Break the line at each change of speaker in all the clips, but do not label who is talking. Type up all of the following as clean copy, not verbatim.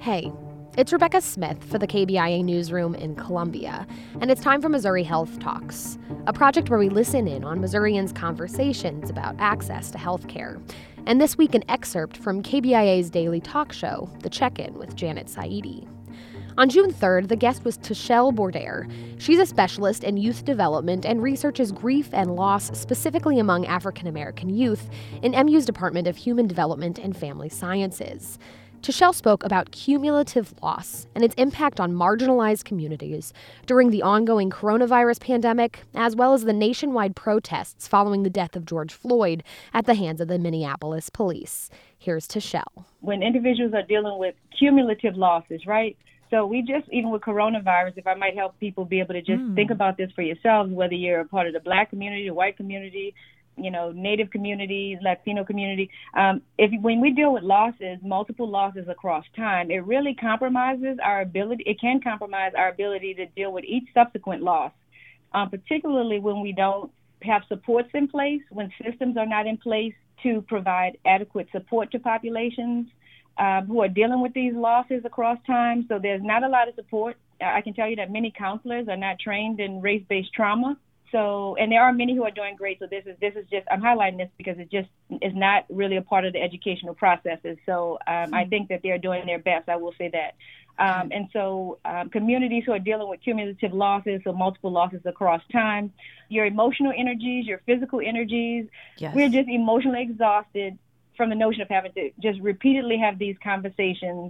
Hey, it's Rebecca Smith for the KBIA Newsroom in Columbia, and it's time for Missouri Health Talks, a project where we listen in on Missourians' conversations about access to health care. And this week, an excerpt from KBIA's daily talk show, The Check-In with Janet Saidi. On June 3rd, the guest was Tashelle Bourdaire. She's a specialist in youth development and researches grief and loss specifically among African American youth in MU's Department of Human Development and Family Sciences. Tashelle spoke about cumulative loss and its impact on marginalized communities during the ongoing coronavirus pandemic, as well as the nationwide protests following the death of George Floyd at the hands of the Minneapolis police. Here's Tashelle.
When individuals are dealing with cumulative losses, right? So we just, even with coronavirus, if I might help people be able to just think about this for yourselves, whether you're a part of the Black community, the white community, Native community, Latino community. When we deal with losses, multiple losses across time, it really compromises our ability. It can compromise our ability to deal with each subsequent loss, particularly when we don't have supports in place, when systems are not in place to provide adequate support to populations who are dealing with these losses across time. So there's not a lot of support. I can tell you that many counselors are not trained in race-based trauma. So, and there are many who are doing great. So this is just, I'm highlighting this because it just is not really a part of the educational processes. So I think that they're doing their best. I will say that. And so communities who are dealing with cumulative losses, so multiple losses across time, your emotional energies, your physical energies, we're just emotionally exhausted from the notion of having to just repeatedly have these conversations,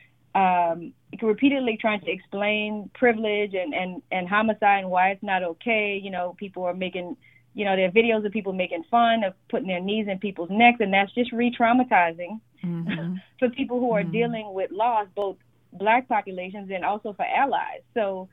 repeatedly trying to explain privilege and homicide and why it's not okay. People are making, there are videos of people making fun of putting their knees in people's necks, and that's just re-traumatizing for people who are dealing with loss, both Black populations and also for allies. So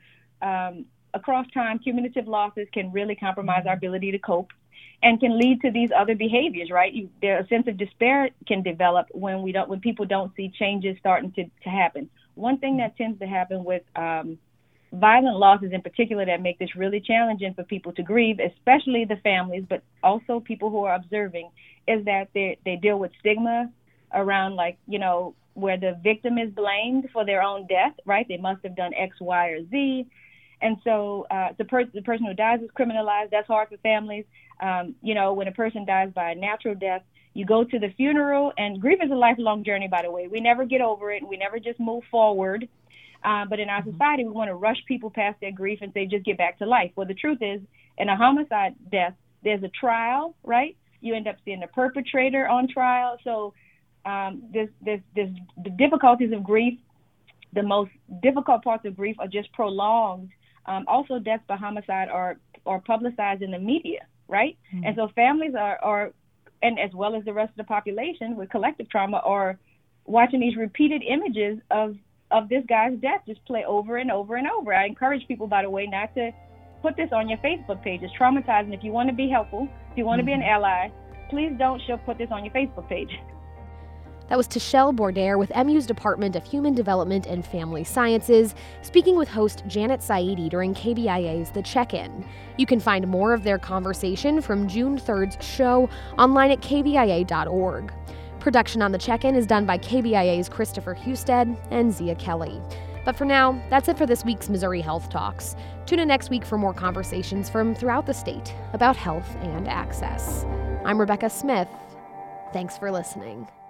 across time, cumulative losses can really compromise our ability to cope and can lead to these other behaviors, right? A sense of despair can develop when people don't see changes starting to happen. One thing that tends to happen with violent losses in particular that make this really challenging for people to grieve, especially the families, but also people who are observing, is that they deal with stigma around, where the victim is blamed for their own death, right? They must have done X, Y, or Z. And so the person who dies is criminalized. That's hard for families. When a person dies by a natural death, you go to the funeral, and grief is a lifelong journey, by the way. We never get over it. We never just move forward. But in our society, we want to rush people past their grief and say, just get back to life. Well, the truth is, in a homicide death, there's a trial, right? You end up seeing the perpetrator on trial. So there's the difficulties of grief. The most difficult parts of grief are just prolonged. Also, deaths by homicide are publicized in the media, right? And so families are, and as well as the rest of the population with collective trauma, are watching these repeated images of this guy's death just play over and over and over. I encourage people, by the way, not to put this on your Facebook page. It's traumatizing. If you want to be helpful, if you want to be an ally, please don't put this on your Facebook page.
That was Tashelle Bourdaire with MU's Department of Human Development and Family Sciences, speaking with host Janet Saidi during KBIA's The Check-In. You can find more of their conversation from June 3rd's show online at kbia.org. Production on The Check-In is done by KBIA's Christopher Husted and Zia Kelly. But for now, that's it for this week's Missouri Health Talks. Tune in next week for more conversations from throughout the state about health and access. I'm Rebecca Smith. Thanks for listening.